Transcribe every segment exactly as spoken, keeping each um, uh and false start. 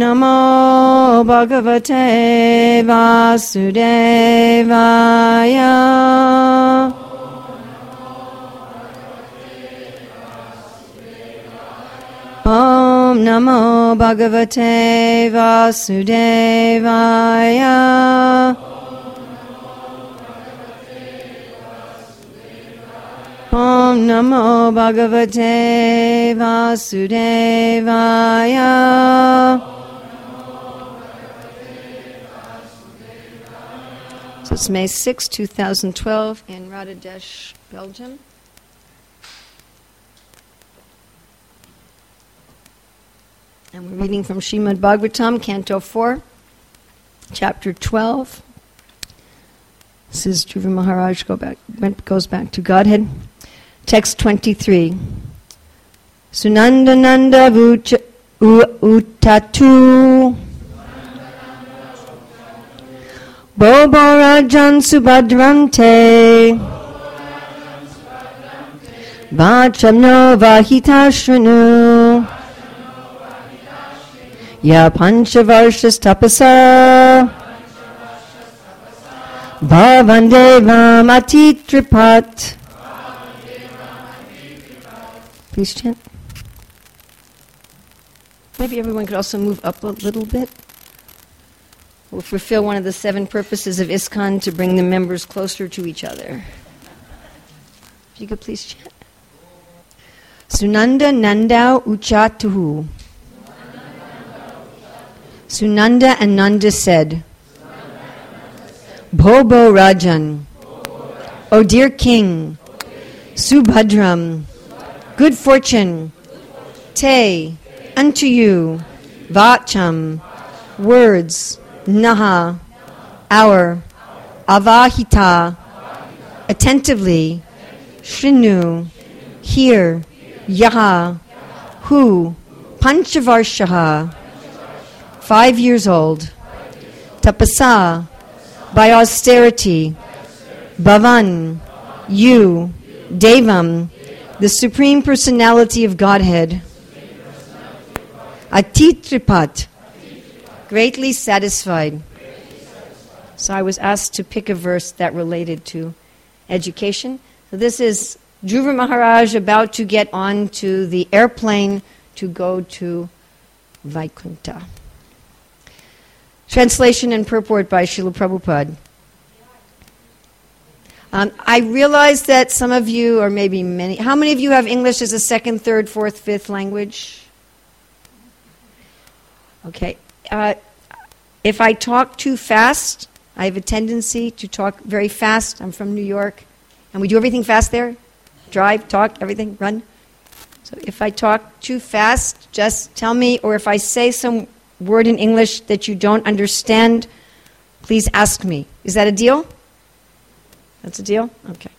Namo Bhagavate Vasudevaya. Om Namo Bhagavate Vasudevaya. Om Namo Bhagavate Vasudevaya. So it's May sixth, two thousand twelve in Rotterdam, Belgium. And we're reading from Srimad Bhagavatam, Canto four, Chapter twelve. This is Dhruva Maharaj go back, goes back to Godhead. Text twenty-three. Sunanda Nanda Vucha Utatu Bobo Rajan Subhadrante Vachamno Vahitashranu Ya Panchavarshas Tapasa Bhavandevam Atitripat. Please chant. Maybe everyone could also move up a little bit. We'll fulfill one of the seven purposes of ISKCON to bring the members closer to each other. If you could please chant. Sunanda Nanda Uchatuhu. Sunanda and Nanda said, Bhobo Rajan, O dear king, Subhadram, good fortune, te, unto you, vacham, words, naha, our, avahita, attentively, shrinu, hear, yaha, who, panchavarshaha, five years old, tapasa, by austerity, bhavan, you, devam, the Supreme Personality of Godhead, Atitripat, greatly satisfied. So I was asked to pick a verse that related to education. So this is Dhruva Maharaj about to get on to the airplane to go to Vaikuntha. Translation and purport by Srila Prabhupada. Um, I realize that some of you, or maybe many, how many of you have English as a second, third, fourth, fifth language? Okay. Uh, if I talk too fast, I have a tendency to talk very fast. I'm from New York, and we do everything fast there. Drive, talk, everything, run. So if I talk too fast, just tell me, or if I say some word in English that you don't understand, please ask me. Is that a deal? That's a deal? Okay.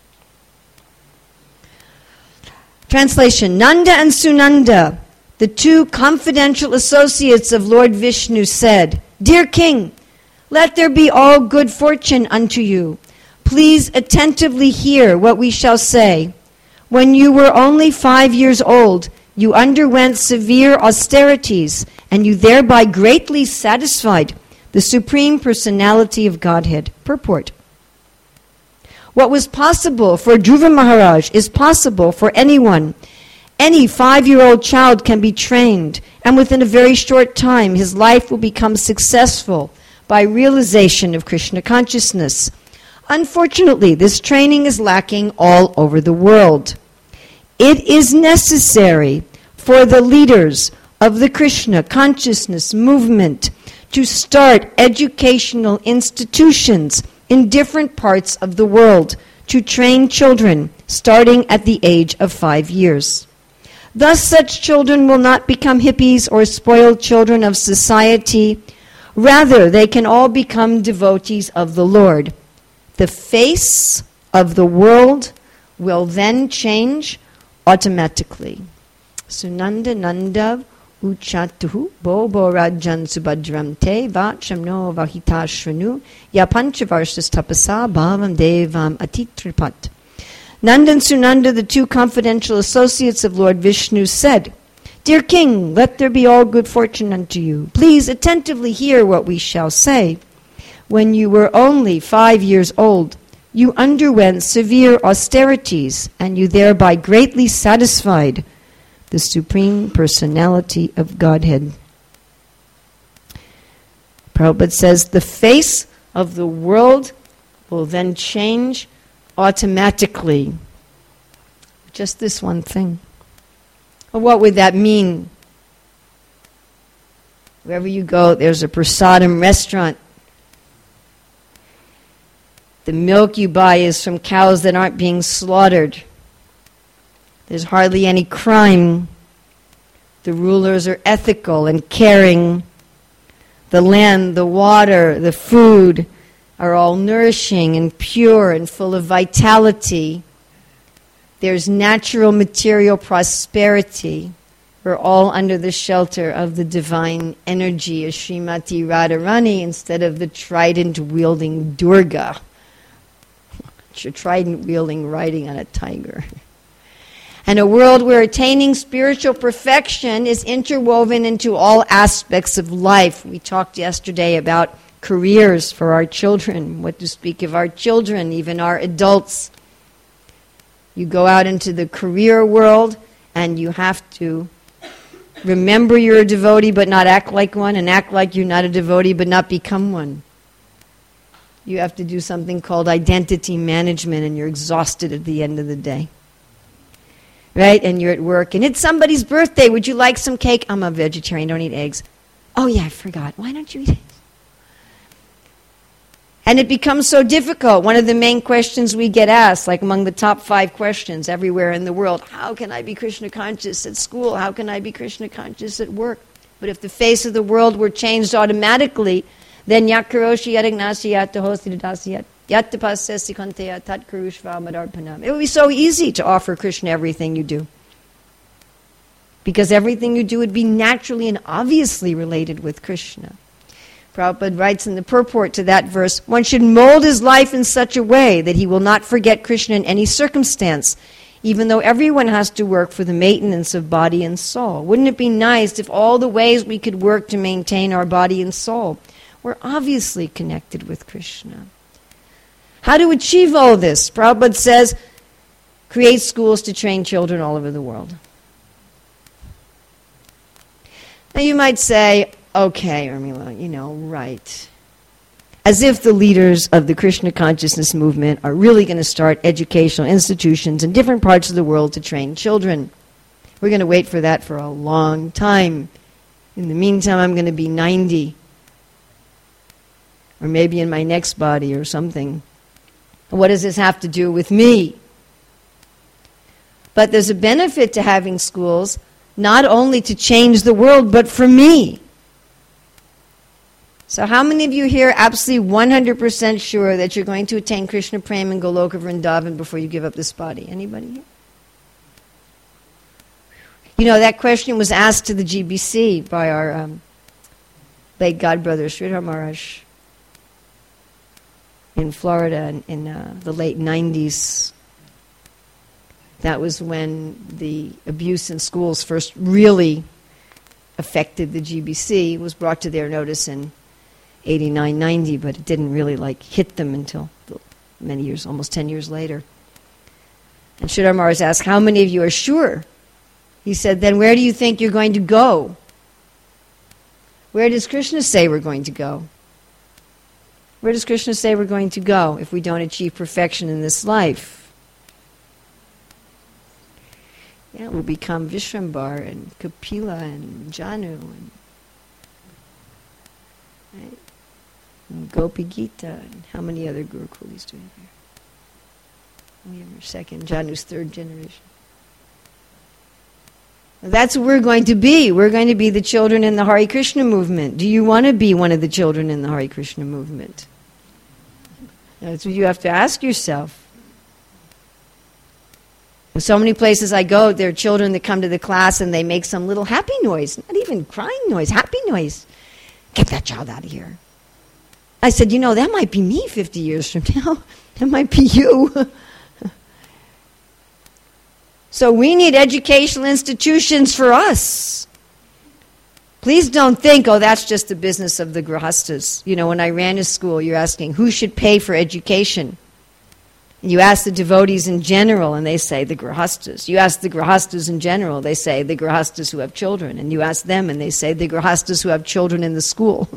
Translation. Nanda and Sunanda, the two confidential associates of Lord Vishnu, said, Dear King, let there be all good fortune unto you. Please attentively hear what we shall say. When you were only five years old, you underwent severe austerities, and you thereby greatly satisfied the Supreme Personality of Godhead. Purport. What was possible for Dhruva Maharaj is possible for anyone. Any five-year-old child can be trained, and within a very short time his life will become successful by realization of Krishna consciousness. Unfortunately, this training is lacking all over the world. It is necessary for the leaders of the Krishna consciousness movement to start educational institutions in different parts of the world to train children starting at the age of five years. Thus, such children will not become hippies or spoiled children of society. Rather, they can all become devotees of the Lord. The face of the world will then change automatically. Sunanda Nanda Uchatuhu Bobo Rajan Subhadram Te Vachamno Vahitashranu Ya Panchavarshas Tapasa Bhavam Devam Atitripat. Nanda and Sunanda, the two confidential associates of Lord Vishnu, said, Dear king, let there be all good fortune unto you. Please attentively hear what we shall say. When you were only five years old, you underwent severe austerities, and you thereby greatly satisfied the Supreme Personality of Godhead. Prabhupada says the face of the world will then change automatically. Just this one thing. Well, what would that mean? Wherever you go, there's a prasadam restaurant. The milk you buy is from cows that aren't being slaughtered. There's hardly any crime. The rulers are ethical and caring. The land, the water, the food are all nourishing and pure and full of vitality. There's natural material prosperity. We're all under the shelter of the divine energy of Srimati Radharani instead of the trident-wielding Durga. Your trident-wielding riding on a tiger. And a world where attaining spiritual perfection is interwoven into all aspects of life. We talked yesterday about careers for our children, what to speak of our children, even our adults. You go out into the career world and you have to remember you're a devotee but not act like one, and act like you're not a devotee but not become one. You have to do something called identity management, and you're exhausted at the end of the day. Right? And you're at work, and it's somebody's birthday. Would you like some cake? I'm a vegetarian, don't eat eggs. Oh yeah, I forgot. Why don't you eat eggs? And it becomes so difficult. One of the main questions we get asked, like among the top five questions everywhere in the world, how can I be Krishna conscious at school? How can I be Krishna conscious at work? But if the face of the world were changed automatically, then yakaroshi yadagnasi yatahosi dadasi yatapasesi kanteya tatkarushva madarpanam. It would be so easy to offer Krishna everything you do. Because everything you do would be naturally and obviously related with Krishna. Prabhupada writes in the purport to that verse, one should mold his life in such a way that he will not forget Krishna in any circumstance, even though everyone has to work for the maintenance of body and soul. Wouldn't it be nice if all the ways we could work to maintain our body and soul were obviously connected with Krishna? How to achieve all this? Prabhupada says, create schools to train children all over the world. Now you might say, okay, Urmila, you know, right. As if the leaders of the Krishna consciousness movement are really going to start educational institutions in different parts of the world to train children. We're going to wait for that for a long time. In the meantime, I'm going to be ninety. Or maybe in my next body or something. What does this have to do with me? But there's a benefit to having schools, not only to change the world, but for me. So how many of you here are absolutely one hundred percent sure that you're going to attain Krishna Prema and Goloka Vrindavan before you give up this body? Anybody here? You know, that question was asked to the G B C by our um, late godbrother, Sridhar Maharaj, in Florida in, in uh, the late nineties. That was when the abuse in schools first really affected the G B C. It was brought to their notice in eighty-nine, ninety, but it didn't really like hit them until many years, almost ten years later. And Sridhar Maharaj asked, how many of you are sure? He said, then where do you think you're going to go? Where does Krishna say we're going to go? Where does Krishna say we're going to go if we don't achieve perfection in this life? Yeah, we'll become Vishrambar and Kapila and Janu and, right? and Gopi Gita and how many other Gurukulis do we have here? We have our second, Janu's third generation. That's what we're going to be. We're going to be the children in the Hare Krishna movement. Do you want to be one of the children in the Hare Krishna movement? That's what you have to ask yourself. In so many places I go, there are children that come to the class and they make some little happy noise, not even crying noise, happy noise. Get that child out of here. I said, you know, that might be me fifty years from now. That might be you. So we need educational institutions for us. Please don't think, oh, that's just the business of the grihastas. You know, when I ran a school, you're asking, who should pay for education? And you ask the devotees in general, and they say the grihastas. You ask the grihastas in general, they say the grihastas who have children. And you ask them, and they say the grihastas who have children in the school.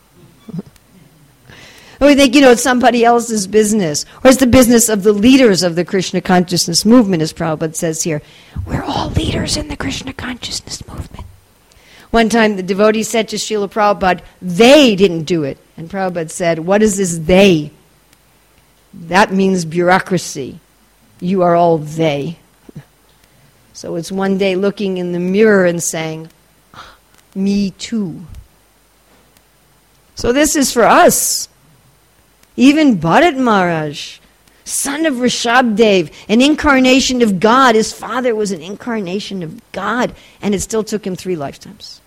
Or we think, you know, it's somebody else's business. Or it's the business of the leaders of the Krishna consciousness movement, as Prabhupada says here. We're all leaders in the Krishna consciousness movement. One time the devotee said to Srila Prabhupada, they didn't do it. And Prabhupada said, what is this they? That means bureaucracy. You are all they. So it's one day looking in the mirror and saying, me too. So this is for us. Even Bharat Maharaj, son of Rishabdev, an incarnation of God. His father was an incarnation of God, and it still took him three lifetimes.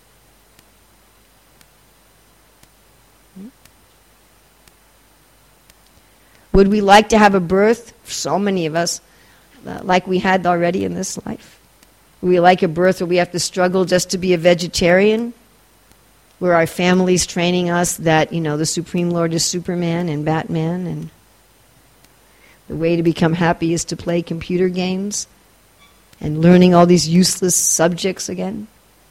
Would we like to have a birth, so many of us, uh, like we had already in this life? Would we like a birth where we have to struggle just to be a vegetarian? Where our family's training us that, you know, the Supreme Lord is Superman and Batman, and the way to become happy is to play computer games and learning all these useless subjects again?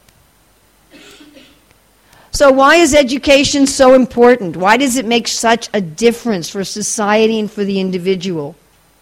So why is education so important? Why does it make such a difference for society and for the individual?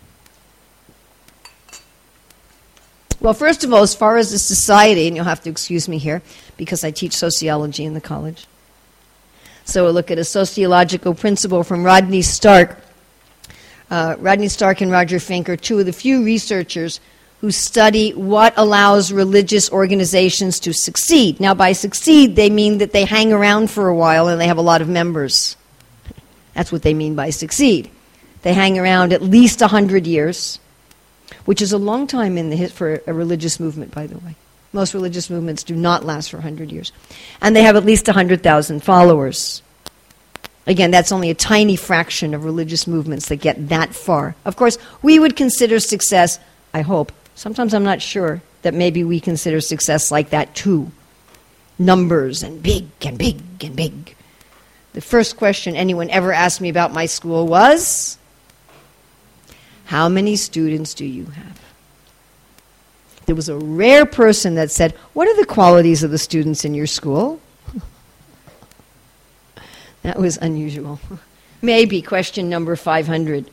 Well, first of all, as far as the society, and you'll have to excuse me here because I teach sociology in the college. So we'll look at a sociological principle from Rodney Stark. Uh, Rodney Stark and Roger Fink are two of the few researchers who study what allows religious organizations to succeed. Now, by succeed, they mean that they hang around for a while and they have a lot of members. That's what they mean by succeed. They hang around at least one hundred years, which is a long time in the his, for a religious movement, by the way. Most religious movements do not last for one hundred years. And they have at least one hundred thousand followers. Again, that's only a tiny fraction of religious movements that get that far. Of course, we would consider success, I hope, sometimes I'm not sure, that maybe we consider success like that too. Numbers and big and big and big. The first question anyone ever asked me about my school was, how many students do you have? There was a rare person that said, what are the qualities of the students in your school? That was unusual. Maybe question number five hundred.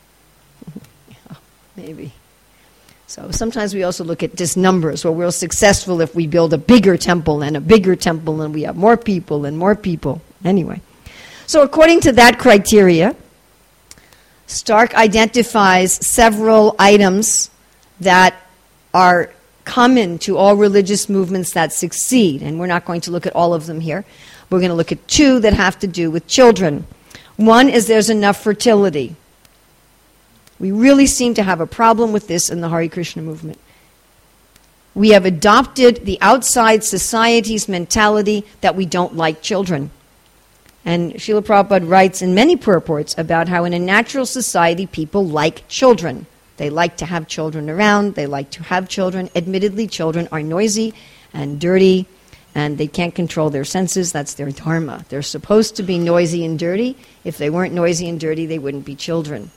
Maybe. So sometimes we also look at just numbers. Well, we're successful if we build a bigger temple and a bigger temple and we have more people and more people. Anyway. So according to that criteria, Stark identifies several items that are common to all religious movements that succeed. And we're not going to look at all of them here. We're going to look at two that have to do with children. One is there's enough fertility. We really seem to have a problem with this in the Hare Krishna movement. We have adopted the outside society's mentality that we don't like children. And Srila Prabhupada writes in many purports about how in a natural society people like children. They like to have children around. They like to have children. Admittedly, children are noisy and dirty, and they can't control their senses. That's their dharma. They're supposed to be noisy and dirty. If they weren't noisy and dirty, they wouldn't be children.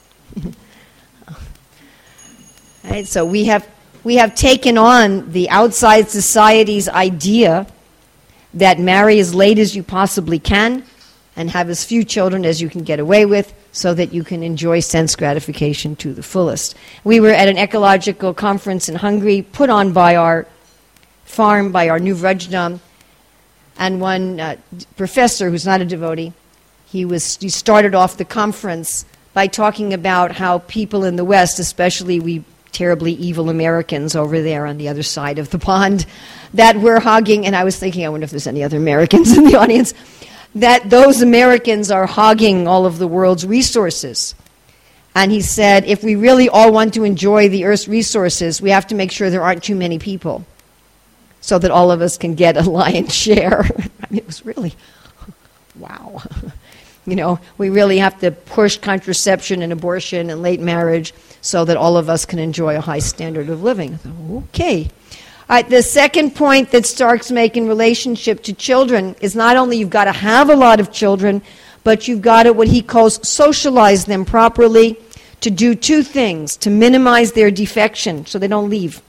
Right? So we have we have taken on the outside society's idea that marry as late as you possibly can and have as few children as you can get away with so that you can enjoy sense gratification to the fullest. We were at an ecological conference in Hungary put on by our farm, by our New Vrajdam, and one uh, professor who's not a devotee, he was he started off the conference by talking about how people in the West, especially we terribly evil Americans over there on the other side of the pond, that we're hogging, and I was thinking, I wonder if there's any other Americans in the audience, that those Americans are hogging all of the world's resources. And he said, if we really all want to enjoy the Earth's resources, we have to make sure there aren't too many people so that all of us can get a lion's share. I mean, it was really, wow. You know, we really have to push contraception and abortion and late marriage so that all of us can enjoy a high standard of living. Okay. All right, the second point that Stark's making in relationship to children is not only you've got to have a lot of children, but you've got to, what he calls, socialize them properly to do two things: to minimize their defection so they don't leave.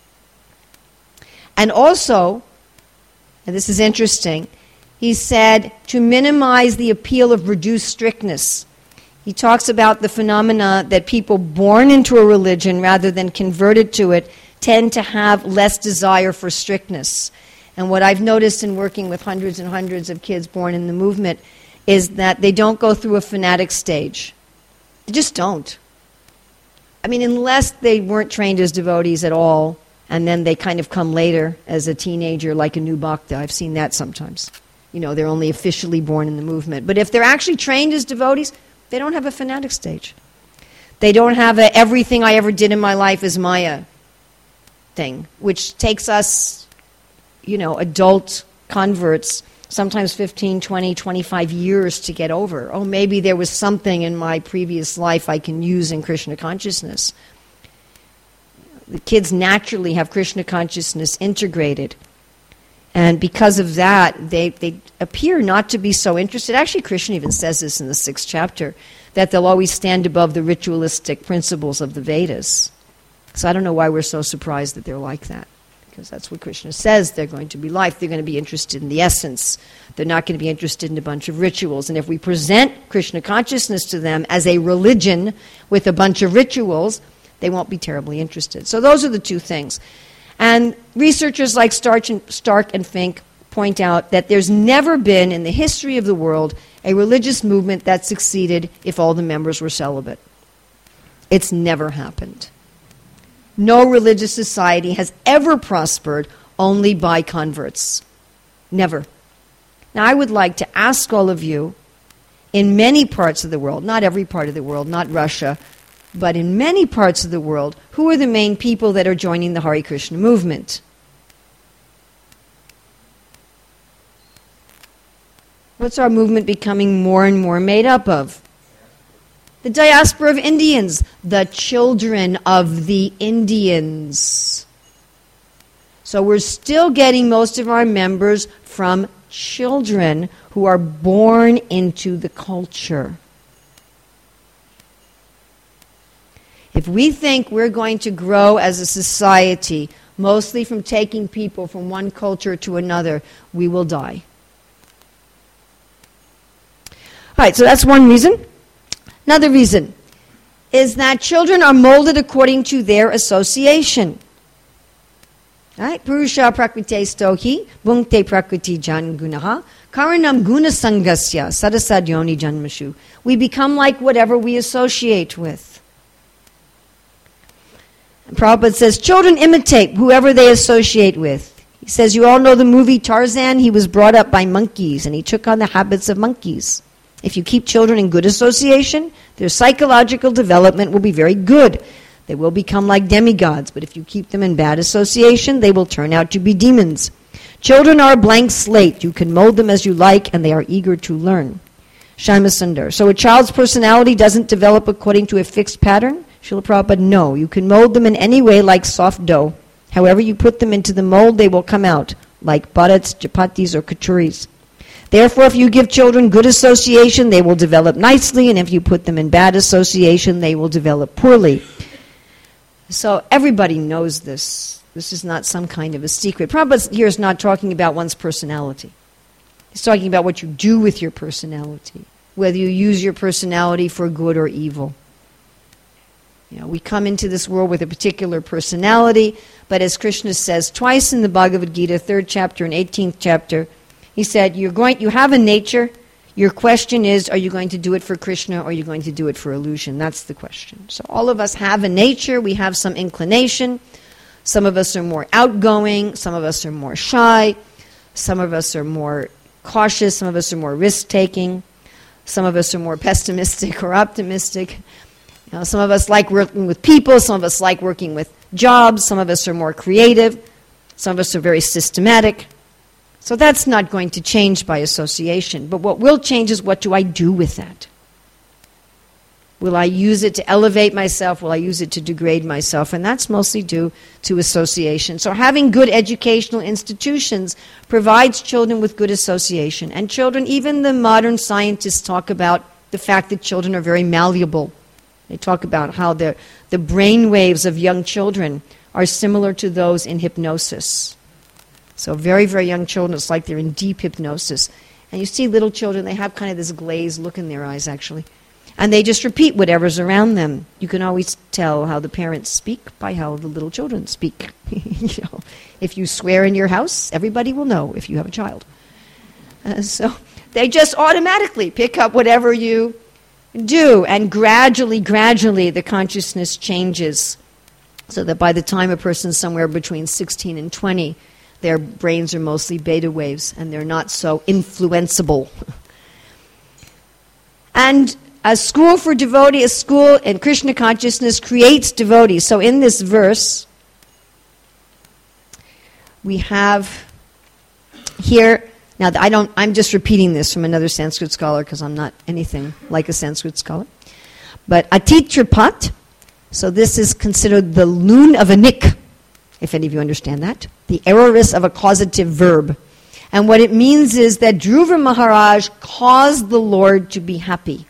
And also, and this is interesting, he said to minimize the appeal of reduced strictness. He talks about the phenomena that people born into a religion rather than converted to it tend to have less desire for strictness. And what I've noticed in working with hundreds and hundreds of kids born in the movement is that they don't go through a fanatic stage. They just don't. I mean, unless they weren't trained as devotees at all, and then they kind of come later as a teenager like a new bhakta. I've seen that sometimes. You know, they're only officially born in the movement. But if they're actually trained as devotees, they don't have a fanatic stage. They don't have a everything I ever did in my life is Maya thing, which takes us, you know, adult converts, sometimes fifteen, twenty, twenty-five years to get over. Oh, maybe there was something in my previous life I can use in Krishna consciousness. The kids naturally have Krishna consciousness integrated. And because of that, they, they appear not to be so interested. Actually, Krishna even says this in the sixth chapter, that they'll always stand above the ritualistic principles of the Vedas. So I don't know why we're so surprised that they're like that, because that's what Krishna says they're going to be like. They're going to be interested in the essence. They're not going to be interested in a bunch of rituals. And if we present Krishna consciousness to them as a religion with a bunch of rituals, they won't be terribly interested. So those are the two things. And researchers like Stark and, Stark and Fink point out that there's never been in the history of the world a religious movement that succeeded if all the members were celibate. It's never happened. No religious society has ever prospered only by converts. Never. Now, I would like to ask all of you, in many parts of the world, not every part of the world, not Russia, but in many parts of the world, who are the main people that are joining the Hare Krishna movement? What's our movement becoming more and more made up of? The diaspora of Indians, the children of the Indians. So we're still getting most of our members from children who are born into the culture. If we think we're going to grow as a society, mostly from taking people from one culture to another, we will die. All right, so that's one reason. Another reason is that children are molded according to their association. All right, Purusha prakrite stohi, bhunkte prakriti jan gunaha, karanam guna sangasya, sadasadyoni janmashu. We become like whatever we associate with. And Prabhupada says, children imitate whoever they associate with. He says, you all know the movie Tarzan? He was brought up by monkeys, and he took on the habits of monkeys. If you keep children in good association, their psychological development will be very good. They will become like demigods, but if you keep them in bad association, they will turn out to be demons. Children are a blank slate. You can mold them as you like, and they are eager to learn. Shyama Sundar. So a child's personality doesn't develop according to a fixed pattern? Srila Prabhupada, no. You can mold them in any way like soft dough. However you put them into the mold, they will come out, like bhattats, chapatis, or kachuris. Therefore, if you give children good association, they will develop nicely, and if you put them in bad association, they will develop poorly. So everybody knows this. This is not some kind of a secret. Prabhupada here is not talking about one's personality. He's talking about what you do with your personality, whether you use your personality for good or evil. You know, we come into this world with a particular personality, but as Krishna says twice in the Bhagavad Gita, third chapter and eighteenth chapter, he said, you're going, you have a nature. Your question is, are you going to do it for Krishna or are you going to do it for illusion? That's the question. So all of us have a nature. We have some inclination. Some of us are more outgoing. Some of us are more shy. Some of us are more cautious. Some of us are more risk-taking. Some of us are more pessimistic or optimistic. You know, some of us like working with people. Some of us like working with jobs. Some of us are more creative. Some of us are very systematic. So that's not going to change by association. But what will change is, what do I do with that? Will I use it to elevate myself? Will I use it to degrade myself? And that's mostly due to association. So having good educational institutions provides children with good association. And children, even the modern scientists talk about the fact that children are very malleable. They talk about how the, the brain waves of young children are similar to those in hypnosis. So very, very young children, it's like they're in deep hypnosis. And you see little children, they have kind of this glazed look in their eyes, actually. And they just repeat whatever's around them. You can always tell how the parents speak by how the little children speak. You know, if you swear in your house, everybody will know if you have a child. Uh, so they just automatically pick up whatever you do. And gradually, gradually, the consciousness changes. So that by the time a person's somewhere between sixteen and twenty, their brains are mostly beta waves, and they're not so influenceable. And a school for devotee, a school in Krishna consciousness creates devotees. So in this verse, we have here, now I don't, I'm just repeating this from another Sanskrit scholar because I'm not anything like a Sanskrit scholar. But Atitrapat, so this is considered the loon of a nick, if any of you understand that, the aorist of a causative verb. And what it means is that Dhruva Maharaj caused the Lord to be happy.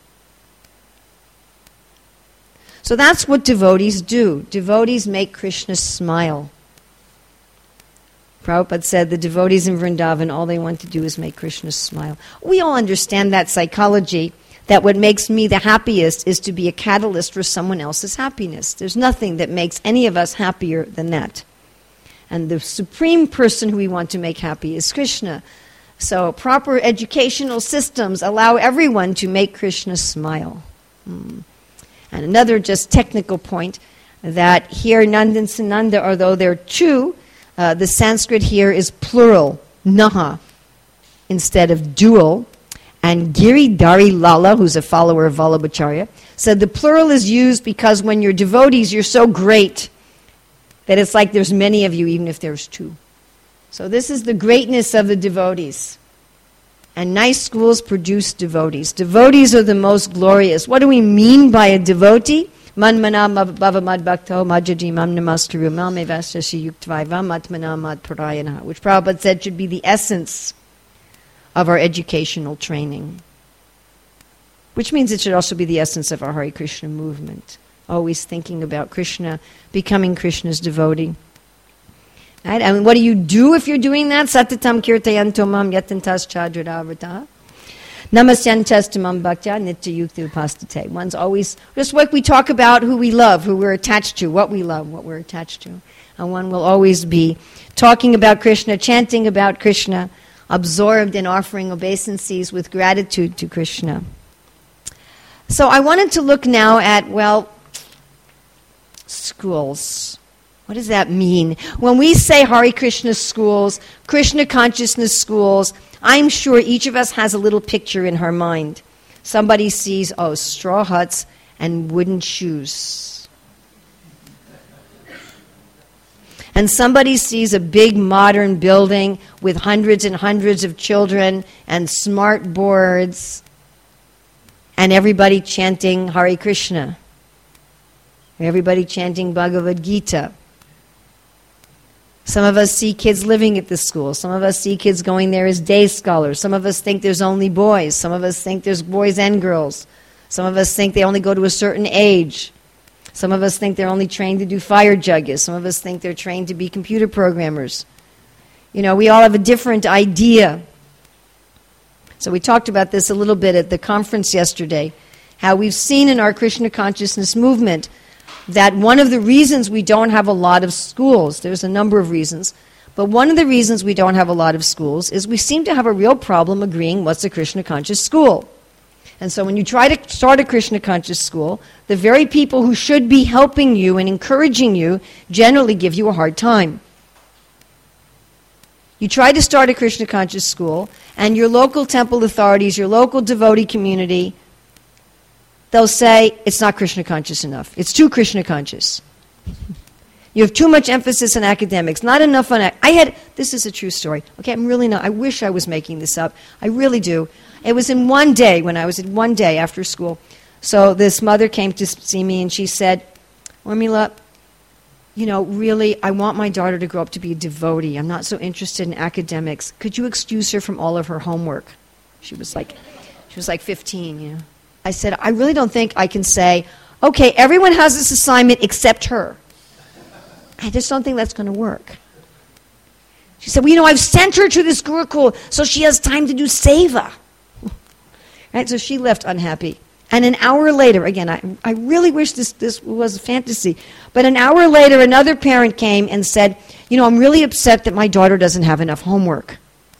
So that's what devotees do. Devotees make Krishna smile. Prabhupada said the devotees in Vrindavan, all they want to do is make Krishna smile. We all understand that psychology, that what makes me the happiest is to be a catalyst for someone else's happiness. There's nothing that makes any of us happier than that. And the supreme person who we want to make happy is Krishna. So proper educational systems allow everyone to make Krishna smile. Hmm. And another just technical point, that here Nanda and Sananda, although they're two, uh, the Sanskrit here is plural, naha, instead of dual. And Giridhari Lala, who's a follower of Vallabhacharya, said the plural is used because when you're devotees, you're so great that it's like there's many of you, even if there's two. So this is the greatness of the devotees. And nice schools produce devotees. Devotees are the most glorious. What do we mean by a devotee? Man manam bhava mad bhakto majadi mam namaskaru mam evasashi yuktvaivam atmana mad parayana, which Prabhupada said should be the essence of our educational training. Which means it should also be the essence of our Hare Krishna movement. Always thinking about Krishna, becoming Krishna's devotee. Right? I mean, what do you do if you're doing that? Satatam kirtayanto mam yatantas chadradavata. Namasyantastamam bhaktya nitya yukti upastate. One's always, just what we talk about, who we love, who we're attached to, what we love, what we're attached to. And one will always be talking about Krishna, chanting about Krishna, absorbed in offering obeisances with gratitude to Krishna. So I wanted to look now at, well, schools. What does that mean? When we say Hare Krishna schools, Krishna consciousness schools, I'm sure each of us has a little picture in her mind. Somebody sees, oh, straw huts and wooden shoes. And somebody sees a big modern building with hundreds and hundreds of children and smart boards and everybody chanting Hare Krishna. Everybody chanting Bhagavad Gita. Some of us see kids living at the school. Some of us see kids going there as day scholars. Some of us think there's only boys. Some of us think there's boys and girls. Some of us think they only go to a certain age. Some of us think they're only trained to do fire juggas. Some of us think they're trained to be computer programmers. You know, we all have a different idea. So we talked about this a little bit at the conference yesterday, how we've seen in our Krishna consciousness movement that one of the reasons we don't have a lot of schools, there's a number of reasons, but one of the reasons we don't have a lot of schools is we seem to have a real problem agreeing what's a Krishna conscious school. And so when you try to start a Krishna conscious school, the very people who should be helping you and encouraging you generally give you a hard time. You try to start a Krishna conscious school, and your local temple authorities, your local devotee community, they'll say, it's not Krishna conscious enough. It's too Krishna conscious. You have too much emphasis on academics, not enough on... Ac- I had... This is a true story. Okay, I'm really not... I wish I was making this up. I really do. It was in one day, when I was in one day after school. So this mother came to see me and she said, Urmila, you know, really, I want my daughter to grow up to be a devotee. I'm not so interested in academics. Could you excuse her from all of her homework? She was like, she was like fifteen, you know. I said, I really don't think I can say, okay, everyone has this assignment except her. I just don't think that's going to work. She said, well, you know, I've sent her to this Gurukul so she has time to do seva. Right? So she left unhappy. And an hour later, again, I, I really wish this, this was a fantasy, but an hour later, another parent came and said, you know, I'm really upset that my daughter doesn't have enough homework.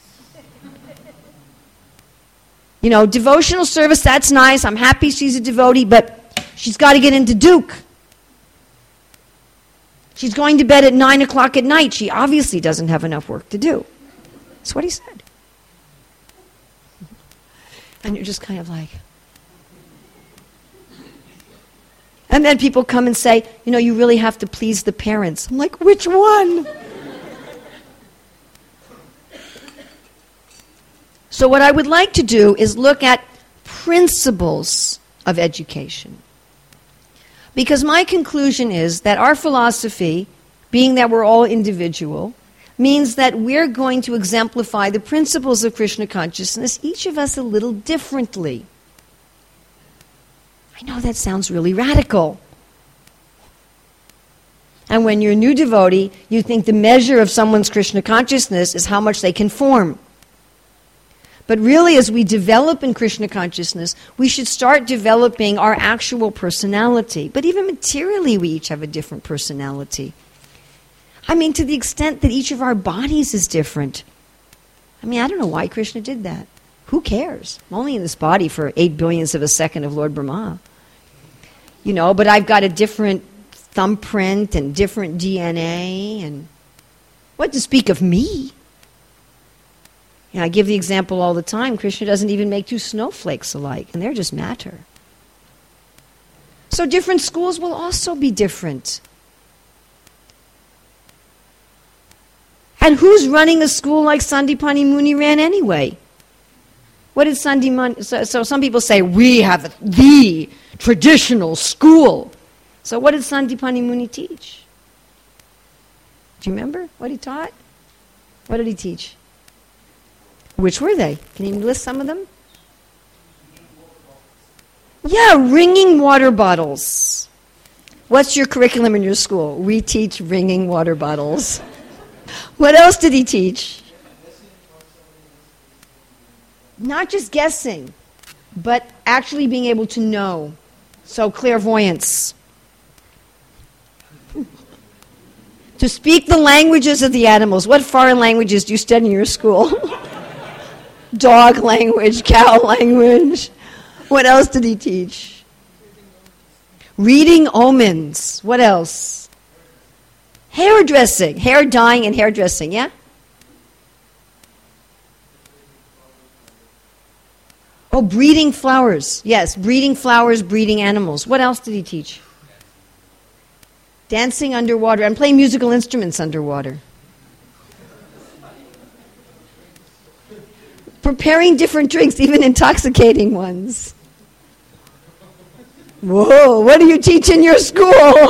You know, devotional service, that's nice. I'm happy she's a devotee, but she's got to get into Duke. She's going to bed at nine o'clock at night. She obviously doesn't have enough work to do. That's what he said. And you're just kind of like... And then people come and say, you know, you really have to please the parents. I'm like, which one? So what I would like to do is look at principles of education. Because my conclusion is that our philosophy, being that we're all individual, means that we're going to exemplify the principles of Krishna consciousness, each of us a little differently. I know that sounds really radical. And when you're a new devotee, you think the measure of someone's Krishna consciousness is how much they can form. But really, as we develop in Krishna consciousness, we should start developing our actual personality. But even materially, we each have a different personality. I mean, to the extent that each of our bodies is different. I mean, I don't know why Krishna did that. Who cares? I'm only in this body for eight billionths of a second of Lord Brahma. You know, but I've got a different thumbprint and different D N A, and what to speak of me? You know, I give the example all the time. Krishna doesn't even make two snowflakes alike, and they're just matter. So different schools will also be different. And who's running a school like Sandipani Muni ran anyway? What did Sandipani... So, so some people say, we have the traditional school. So what did Sandipani Muni teach? Do you remember what he taught? What did he teach? Which were they? Can you list some of them? Yeah, ringing water bottles. What's your curriculum in your school? We teach ringing water bottles. What else did he teach? Not just guessing, but actually being able to know. So clairvoyance. To speak the languages of the animals. What foreign languages do you study in your school? Dog language, cow language. What else did he teach? Reading omens. What else? Hairdressing. Hair dyeing and hairdressing, yeah? Oh, breeding flowers. Yes, breeding flowers, breeding animals. What else did he teach? Dancing underwater and playing musical instruments underwater. Preparing different drinks, even intoxicating ones. Whoa, what do you teach in your school?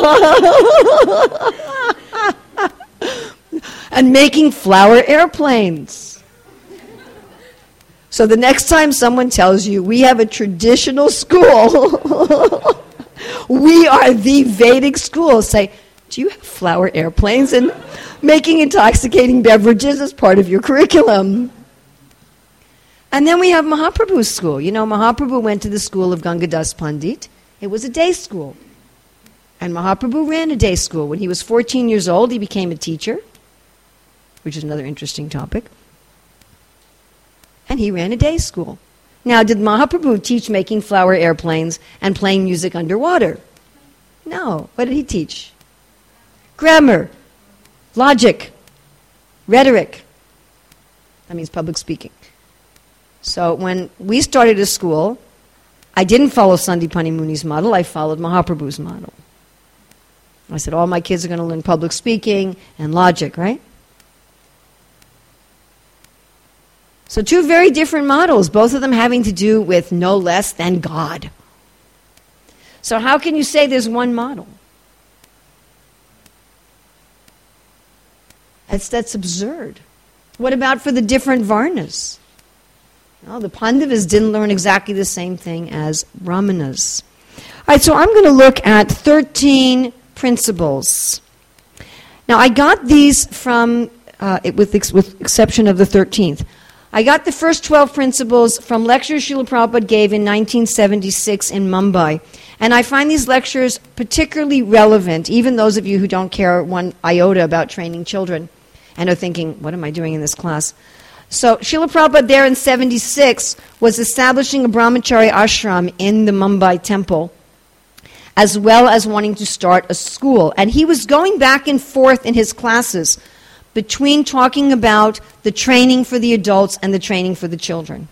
And making flower airplanes. So the next time someone tells you, we have a traditional school, we are the Vedic school, say, do you have flower airplanes and making intoxicating beverages as part of your curriculum? And then we have Mahaprabhu's school. You know, Mahaprabhu went to the school of Gangadas Pandit. It was a day school. And Mahaprabhu ran a day school. When he was fourteen years old, he became a teacher, which is another interesting topic. And he ran a day school. Now, did Mahaprabhu teach making flower airplanes and playing music underwater? No. What did he teach? Grammar, logic, rhetoric. That means public speaking. So when we started a school, I didn't follow Sandipani Muni's model, I followed Mahaprabhu's model. I said, all my kids are going to learn public speaking and logic, right? So two very different models, both of them having to do with no less than God. So how can you say there's one model? That's, that's absurd. What about for the different Varnas? Well, the Pandavas didn't learn exactly the same thing as Brahmanas. All right, so I'm going to look at thirteen principles. Now, I got these from, uh, with, ex- with exception of the thirteenth, I got the first twelve principles from lectures Srila Prabhupada gave in nineteen seventy-six in Mumbai. And I find these lectures particularly relevant, even those of you who don't care one iota about training children and are thinking, what am I doing in this class? So Srila Prabhupada there in seventy-six was establishing a brahmachari ashram in the Mumbai temple, as well as wanting to start a school. And he was going back and forth in his classes between talking about the training for the adults and the training for the children.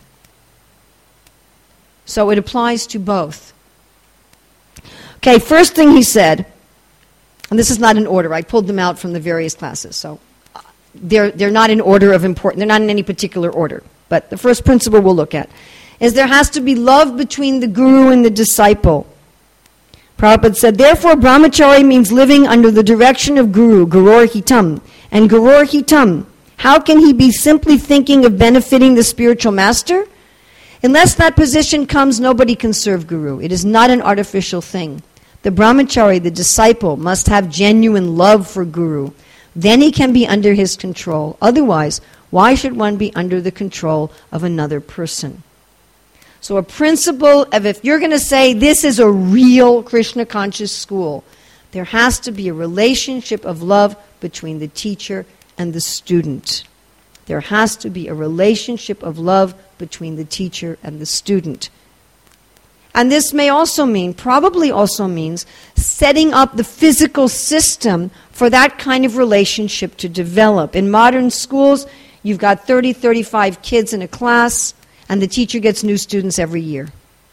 So it applies to both. Okay, first thing he said, and this is not in order, I pulled them out from the various classes, so they're, they're not in order of importance, they're not in any particular order, but the first principle we'll look at is there has to be love between the guru and the disciple. Prabhupada said, therefore brahmachari means living under the direction of guru, gurur hitam. And gurur hitam, how can he be simply thinking of benefiting the spiritual master? Unless that position comes, nobody can serve guru. It is not an artificial thing. The brahmachari, the disciple, must have genuine love for guru. Then he can be under his control. Otherwise, why should one be under the control of another person? So a principle of, if you're going to say this is a real Krishna conscious school, there has to be a relationship of love between the teacher and the student. There has to be a relationship of love between the teacher and the student. And this may also mean, probably also means, setting up the physical system for that kind of relationship to develop. In modern schools, you've got thirty, thirty-five kids in a class, and the teacher gets new students every year.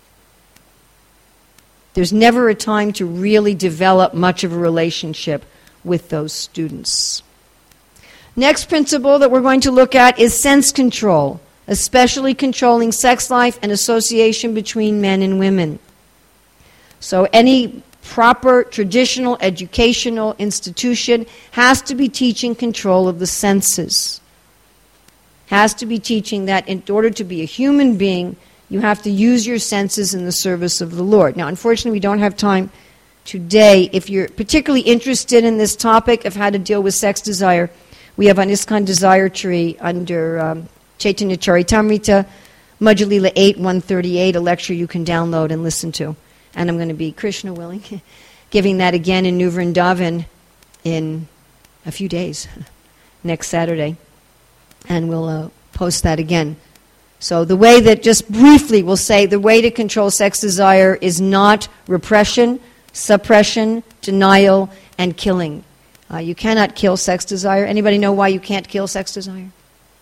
There's never a time to really develop much of a relationship with those students. Next principle that we're going to look at is sense control, especially controlling sex life and association between men and women. So any proper traditional educational institution has to be teaching control of the senses. Has to be teaching that in order to be a human being, you have to use your senses in the service of the Lord. Now, unfortunately, we don't have time today. If you're particularly interested in this topic of how to deal with sex desire, we have on ISKCON Desire Tree under um, Chaitanya Charitamrita, Madhya Lila eight, one thirty-eight, a lecture you can download and listen to. And I'm going to be, Krishna willing, giving that again in New Vrindavan in a few days, next Saturday. And we'll uh, post that again. So the way that, just briefly, we'll say the way to control sex desire is not repression, suppression, denial, and killing. Uh, you cannot kill sex desire. Anybody know why you can't kill sex desire?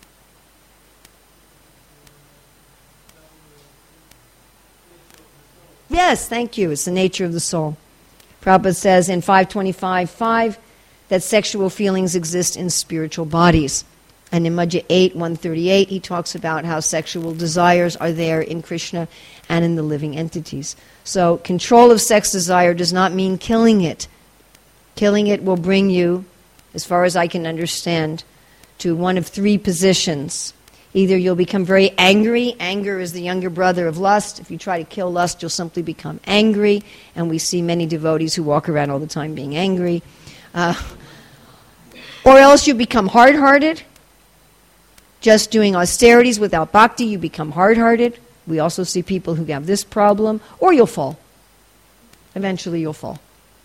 Yes, thank you. It's the nature of the soul. Prabhupada says in five twenty-five five that sexual feelings exist in spiritual bodies. And in Madhya eight, one thirty-eight, he talks about how sexual desires are there in Krishna and in the living entities. So control of sex desire does not mean killing it. Killing it will bring you, as far as I can understand, to one of three positions. Either you'll become very angry. Anger is the younger brother of lust. If you try to kill lust, you'll simply become angry. And we see many devotees who walk around all the time being angry. Uh, or else you become hard-hearted. Just doing austerities without bhakti, you become hard-hearted. We also see people who have this problem. Or you'll fall. Eventually you'll fall.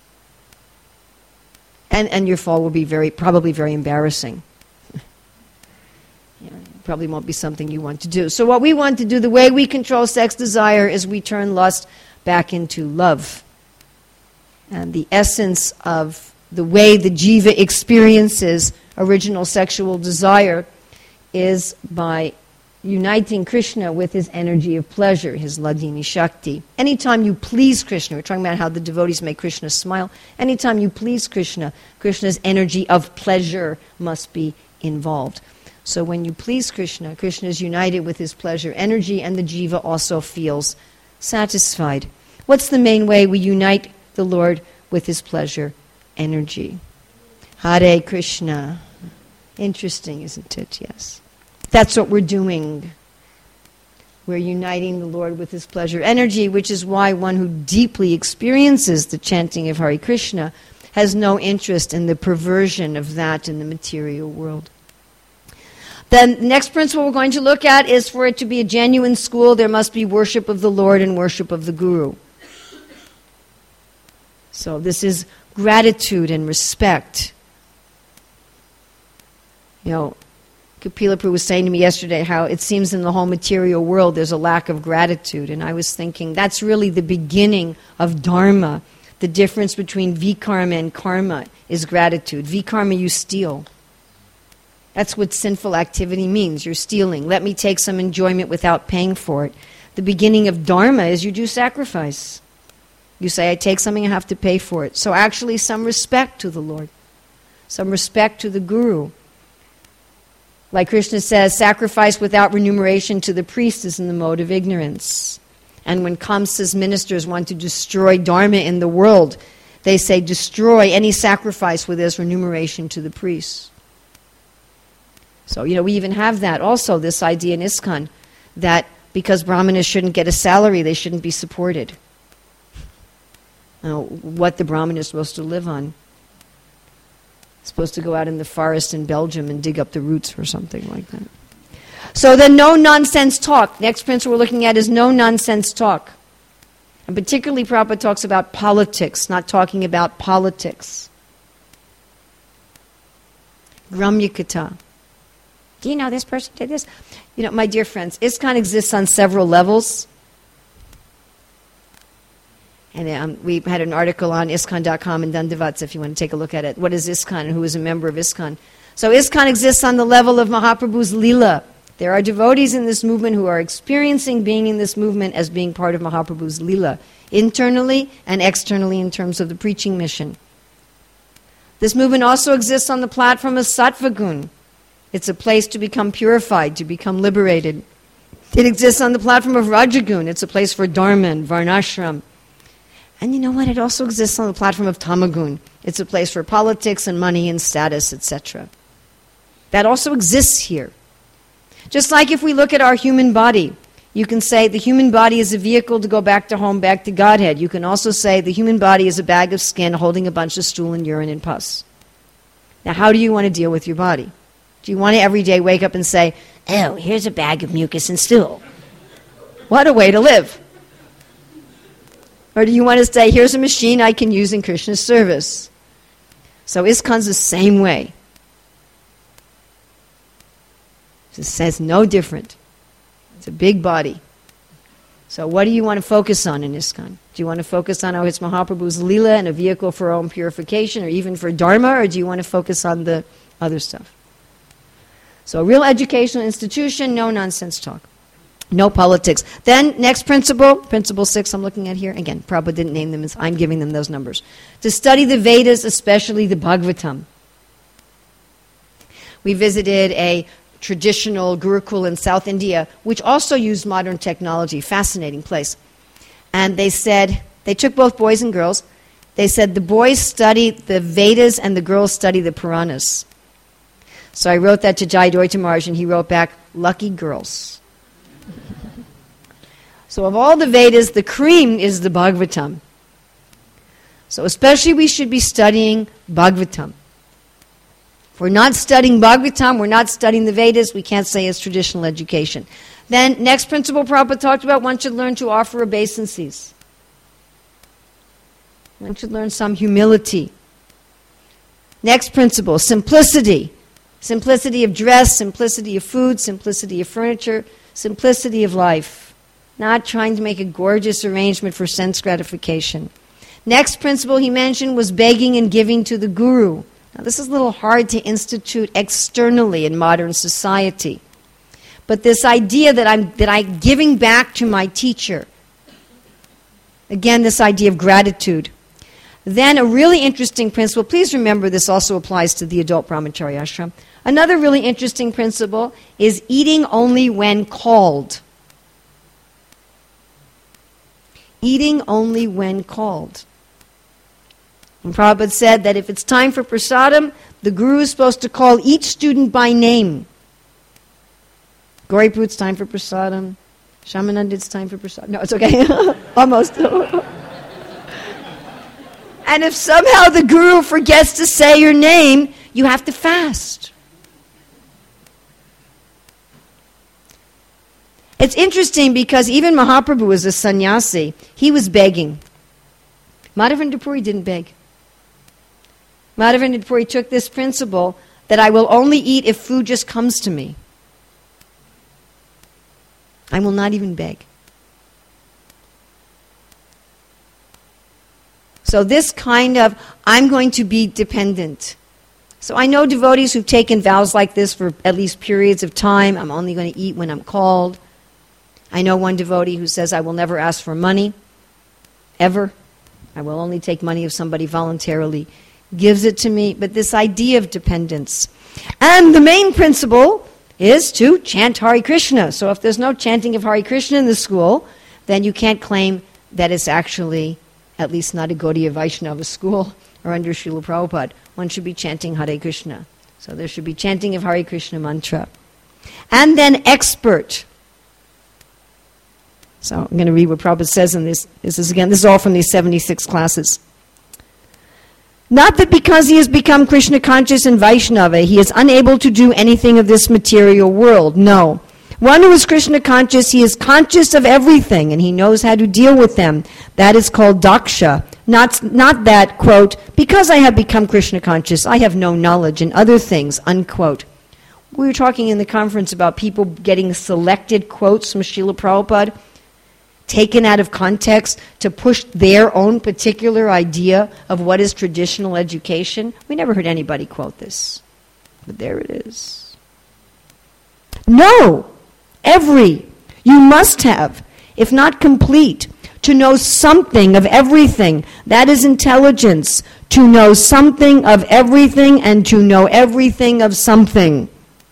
And and your fall will be very probably very embarrassing. You know, probably won't be something you want to do. So what we want to do, the way we control sex desire, is we turn lust back into love. And the essence of the way the jiva experiences original sexual desire is by uniting Krishna with his energy of pleasure, his Ladini Shakti. Anytime you please Krishna, we're talking about how the devotees make Krishna smile. Anytime you please Krishna, Krishna's energy of pleasure must be involved. So when you please Krishna, Krishna is united with his pleasure energy, and the jiva also feels satisfied. What's the main way we unite the Lord with his pleasure energy? Hare Krishna. Interesting, isn't it? Yes. That's what we're doing. We're uniting the Lord with his pleasure energy, which is why one who deeply experiences the chanting of Hare Krishna has no interest in the perversion of that in the material world. Then the next principle we're going to look at is, for it to be a genuine school, there must be worship of the Lord and worship of the Guru. So this is gratitude and respect. You know, Kapila Prabhu was saying to me yesterday how it seems in the whole material world there's a lack of gratitude. And I was thinking that's really the beginning of dharma. The difference between vikarma and karma is gratitude. Vikarma, you steal. That's what sinful activity means. You're stealing. Let me take some enjoyment without paying for it. The beginning of dharma is you do sacrifice. You say, I take something, I have to pay for it. So actually some respect to the Lord. Some respect to the Guru. Like Krishna says, sacrifice without remuneration to the priest is in the mode of ignorance. And when Kamsa's ministers want to destroy dharma in the world, they say, destroy any sacrifice where there's remuneration to the priest. So, you know, we even have that also, this idea in ISKCON, that because brahmanas shouldn't get a salary, they shouldn't be supported. You know, what the brahman is supposed to live on. Supposed to go out in the forest in Belgium and dig up the roots or something like that. So then no-nonsense talk. Next principle we're looking at is no-nonsense talk. And particularly Prabhupada talks about politics, not talking about politics. Gramyakata. Do you know this person did this? You know, my dear friends, ISKCON exists on several levels. And um, we had an article on ISKCON dot com and Dandavats if you want to take a look at it. What is ISKCON and who is a member of ISKCON? So ISKCON exists on the level of Mahaprabhu's Leela. There are devotees in this movement who are experiencing being in this movement as being part of Mahaprabhu's Leela, internally and externally in terms of the preaching mission. This movement also exists on the platform of Sattvagun. It's a place to become purified, to become liberated. It exists on the platform of Rajagun. It's a place for dharma and varnashram. And you know what? It also exists on the platform of Tamagun. It's a place for politics and money and status, et cetera. That also exists here. Just like if we look at our human body, you can say the human body is a vehicle to go back to home, back to Godhead. You can also say the human body is a bag of skin holding a bunch of stool and urine and pus. Now, how do you want to deal with your body? Do you want to every day wake up and say, oh, here's a bag of mucus and stool? What a way to live. Or do you want to say, here's a machine I can use in Krishna's service? So ISKCON's the same way. It says no different. It's a big body. So what do you want to focus on in ISKCON? Do you want to focus on how it's Mahaprabhu's Leela and a vehicle for our own purification, or even for Dharma, or do you want to focus on the other stuff? So a real educational institution, no nonsense talk. No politics. Then, next principle, principle six I'm looking at here. Again, Prabhupada didn't name them, I'm giving them those numbers. To study the Vedas, especially the Bhagavatam. We visited a traditional Gurukul in South India, which also used modern technology. Fascinating place. And they said, they took both boys and girls. They said the boys study the Vedas and the girls study the Puranas. So I wrote that to Jai Deuta Maharaj, and he wrote back, lucky girls. So of all the Vedas, the cream is the Bhagavatam. So especially we should be studying Bhagavatam. If we're not studying Bhagavatam, we're not studying the Vedas, we can't say it's traditional education. Then, next principle Prabhupada talked about, one should learn to offer obeisances. One should learn some humility. Next principle, simplicity. Simplicity of dress, simplicity of food, simplicity of furniture, simplicity of life. Not trying to make a gorgeous arrangement for sense gratification. Next principle he mentioned was begging and giving to the Guru. Now this is a little hard to institute externally in modern society. but this idea that I'm that I'm giving back to my teacher. Again, this idea of gratitude. Then a really interesting principle, please remember this also applies to the adult brahmachari ashram. Another really interesting principle is eating only when called. Eating only when called. And Prabhupada said that if it's time for prasadam, the guru is supposed to call each student by name. Gauripu, it's time for prasadam. Shamananda, it's time for prasadam. No, it's okay. Almost. And if somehow the guru forgets to say your name, you have to fast. It's interesting because even Mahaprabhu was a sannyasi. He was begging. Madhavendra Puri didn't beg. Madhavendra Puri took this principle that I will only eat if food just comes to me. I will not even beg. So this kind of, I'm going to be dependent. So I know devotees who've taken vows like this for at least periods of time. I'm only going to eat when I'm called. I know one devotee who says, I will never ask for money, ever. I will only take money if somebody voluntarily gives it to me. But this idea of dependence. And the main principle is to chant Hare Krishna. So if there's no chanting of Hare Krishna in the school, then you can't claim that it's actually at least not a Gaudiya Vaishnava school or under Srila Prabhupada. One should be chanting Hare Krishna. So there should be chanting of Hare Krishna mantra. And then expert. So I'm going to read what Prabhupada says in this. This is again, this is all from these seventy-six classes. Not that because he has become Krishna conscious and Vaishnava, he is unable to do anything of this material world. No. One who is Krishna conscious, he is conscious of everything and he knows how to deal with them. That is called daksha. Not, not that, quote, because I have become Krishna conscious, I have no knowledge in other things, unquote. We were talking in the conference about people getting selected quotes from Srila Prabhupada, taken out of context to push their own particular idea of what is traditional education. We never heard anybody quote this. But there it is. No! Every. You must have, if not complete, to know something of everything. That is intelligence. To know something of everything and to know everything of something.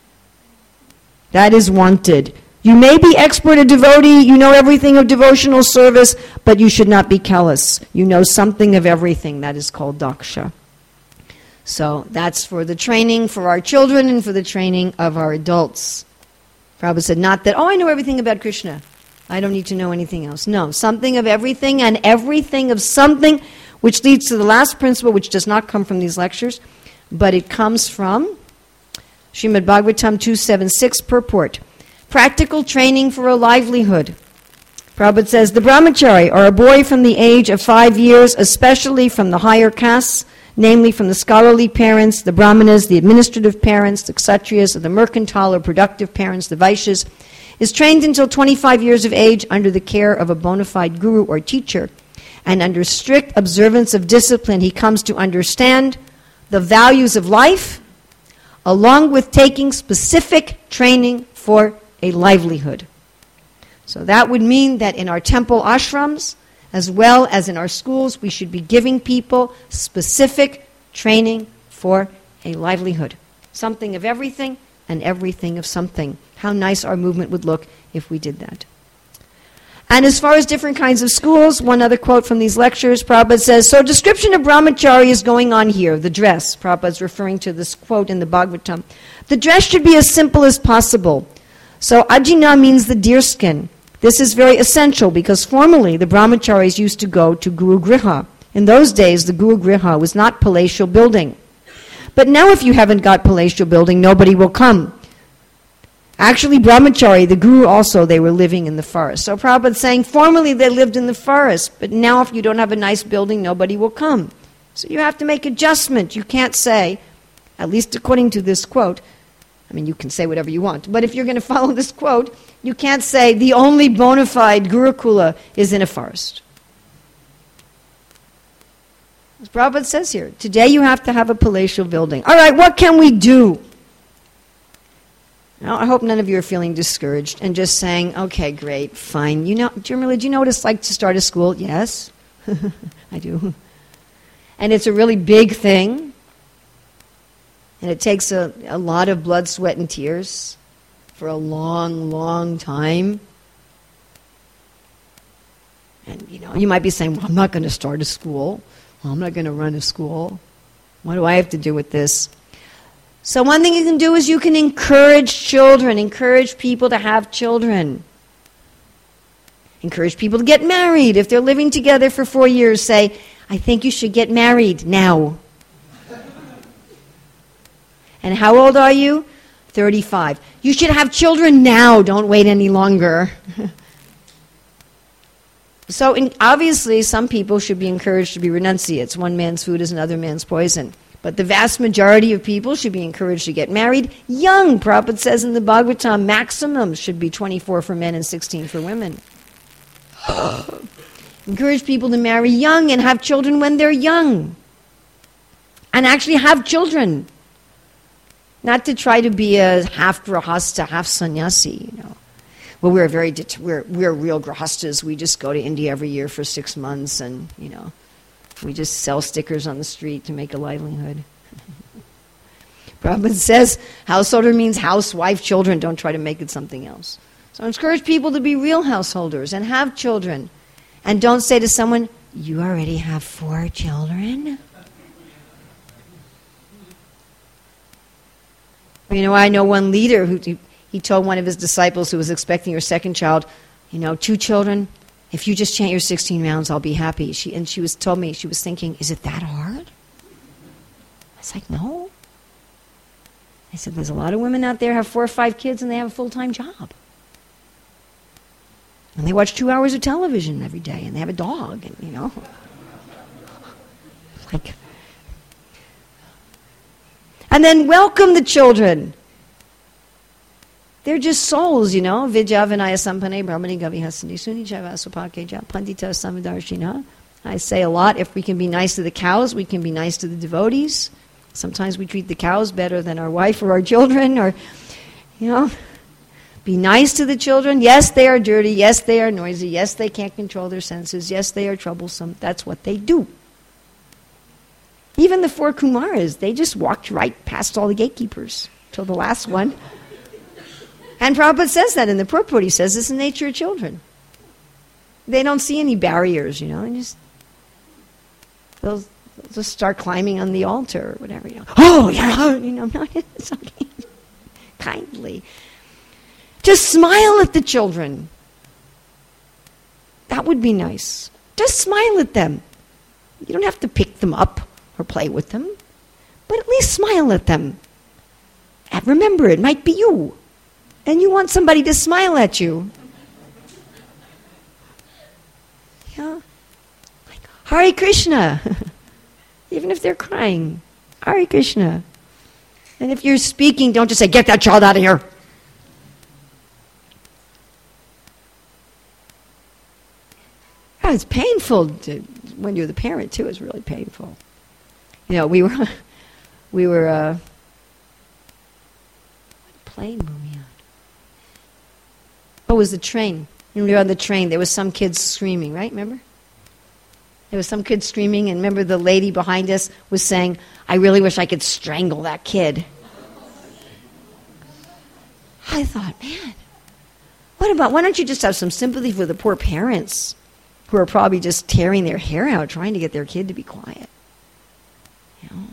That is wanted. You may be expert, a devotee, you know everything of devotional service, but you should not be callous. You know something of everything. That is called daksha. So that's for the training for our children and for the training of our adults. Prabhupada said, not that, oh, I know everything about Krishna. I don't need to know anything else. No, something of everything and everything of something, which leads to the last principle, which does not come from these lectures, but it comes from Srimad Bhagavatam two seventy-six purport. Practical training for a livelihood. Prabhupada says, the brahmachari, or a boy from the age of five years, especially from the higher castes, namely from the scholarly parents, the brahmanas, the administrative parents, the kshatriyas, the mercantile or productive parents, the vaishyas, is trained until twenty-five years of age under the care of a bona fide guru or teacher. And under strict observance of discipline, he comes to understand the values of life, along with taking specific training for a livelihood. So that would mean that in our temple ashrams, as well as in our schools, we should be giving people specific training for a livelihood. Something of everything and everything of something. How nice our movement would look if we did that. And as far as different kinds of schools, one other quote from these lectures, Prabhupada says, so description of brahmachari is going on here, the dress. Prabhupada is referring to this quote in the Bhagavatam. The dress should be as simple as possible. So ajina means the deerskin. This is very essential because formerly the brahmacharis used to go to Guru Griha. In those days, the Guru Griha was not palatial building. But now if you haven't got palatial building, nobody will come. Actually, brahmachari, the guru also, they were living in the forest. So Prabhupada is saying, formerly they lived in the forest, but now if you don't have a nice building, nobody will come. So you have to make adjustment. You can't say, at least according to this quote, I mean, you can say whatever you want, but if you're going to follow this quote, you can't say the only bona fide Gurukula is in a forest. As Prabhupada says here, today you have to have a palatial building. All right, what can we do? Now, I hope none of you are feeling discouraged and just saying, okay, great, fine. You know, Jimmerly, do you know what it's like to start a school? Yes, I do. And it's a really big thing. And it takes a, a lot of blood, sweat, and tears for a long, long time. And, you know, you might be saying, well, I'm not going to start a school. Well, I'm not going to run a school. What do I have to do with this? So one thing you can do is you can encourage children, encourage people to have children. Encourage people to get married. If they're living together for four years, say, I think you should get married now. And how old are you? thirty-five. You should have children now. Don't wait any longer. So in, obviously, some people should be encouraged to be renunciates. One man's food is another man's poison. But the vast majority of people should be encouraged to get married young. Prabhupada says in the Bhagavatam, maximum should be twenty-four for men and sixteen for women. Encourage people to marry young and have children when they're young. And actually have children. Not to try to be a half grahasta, half sannyasi, you know. Well, we're very det- we're we're real grahastas. We just go to India every year for six months, and you know, we just sell stickers on the street to make a livelihood. Prabhupada says householder means housewife, children. Don't try to make it something else. So encourage people to be real householders and have children, and don't say to someone, "You already have four children." You know, I know one leader who. He, He told one of his disciples who was expecting her second child, you know, two children, if you just chant your sixteen rounds, I'll be happy. She, and she was told me, she was thinking, is it that hard? I was like, no. I said, there's a lot of women out there who have four or five kids and they have a full-time job. And they watch two hours of television every day and they have a dog, and you know. Like, and then welcome the children. They're just souls, you know. Vidya vinaya sampane brahmani gavihasani suni javasvapakeja pandita samadarshina. I say a lot, if we can be nice to the cows, we can be nice to the devotees. Sometimes we treat the cows better than our wife or our children, or, you know. Be nice to the children. Yes, they are dirty. Yes, they are noisy. Yes, they can't control their senses. Yes, they are troublesome. That's what they do. Even the four Kumaras, they just walked right past all the gatekeepers till the last one. And Prabhupada says that in the purport. He says it's the nature of children. They don't see any barriers, you know. They just, they'll, they'll just start climbing on the altar or whatever, you know. Oh, yeah, you know, no, it's okay. Kindly. Just smile at the children. That would be nice. Just smile at them. You don't have to pick them up or play with them, but at least smile at them. And remember, it might be you. And you want somebody to smile at you. Yeah. Like, Hare Krishna. Even if they're crying. Hare Krishna. And if you're speaking, don't just say, get that child out of here. Oh, it's painful to, when you're the parent, too. It's really painful. You know, we were, we were, uh, what plane were we on? Oh, it was the train. When we were on the train, there was some kids screaming, right? Remember? There was some kid screaming, and remember the lady behind us was saying, I really wish I could strangle that kid. I thought, man, what about, why don't you just have some sympathy for the poor parents who are probably just tearing their hair out trying to get their kid to be quiet? You know?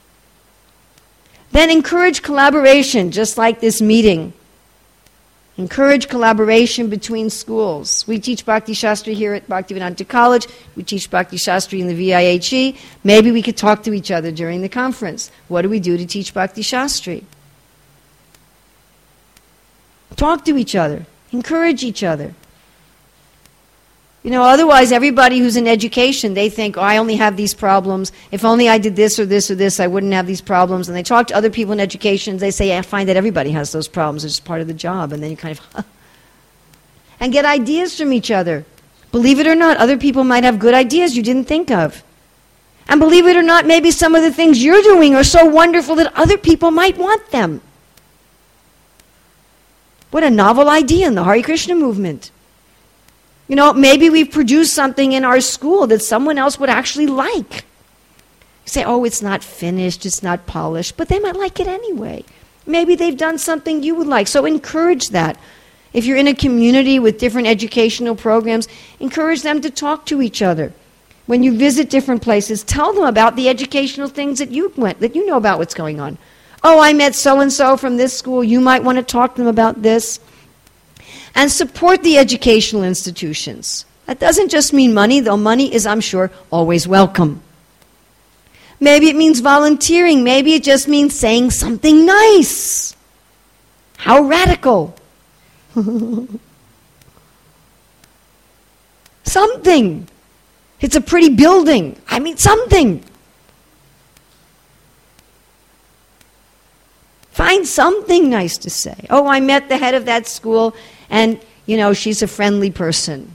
Then encourage collaboration, just like this meeting. Encourage collaboration between schools. We teach Bhakti Shastri here at Bhaktivedanta College. We teach Bhakti Shastri in the V I H E. Maybe we could talk to each other during the conference. What do we do to teach Bhakti Shastri? Talk to each other. Encourage each other. You know, otherwise everybody who's in education, they think, oh, I only have these problems. If only I did this or this or this, I wouldn't have these problems. And they talk to other people in education, they say, I find that everybody has those problems. It's part of the job. And then you kind of, huh. And get ideas from each other. Believe it or not, other people might have good ideas you didn't think of. And believe it or not, maybe some of the things you're doing are so wonderful that other people might want them. What a novel idea in the Hare Krishna movement. You know, maybe we've produced something in our school that someone else would actually like. You say, oh, it's not finished, it's not polished, but they might like it anyway. Maybe they've done something you would like, so encourage that. If you're in a community with different educational programs, encourage them to talk to each other. When you visit different places, tell them about the educational things that you went, that you know about what's going on. Oh, I met so-and-so from this school, you might want to talk to them about this. And support the educational institutions. That doesn't just mean money, though money is, I'm sure, always welcome. Maybe it means volunteering. Maybe it just means saying something nice. How radical. Something. It's a pretty building. I mean, something. Find something nice to say. Oh, I met the head of that school, and, you know, she's a friendly person.